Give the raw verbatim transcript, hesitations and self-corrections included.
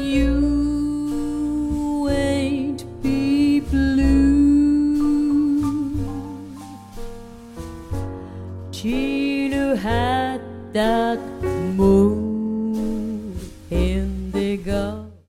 you ain't be blue. Chỉ nữ hát đặc mùa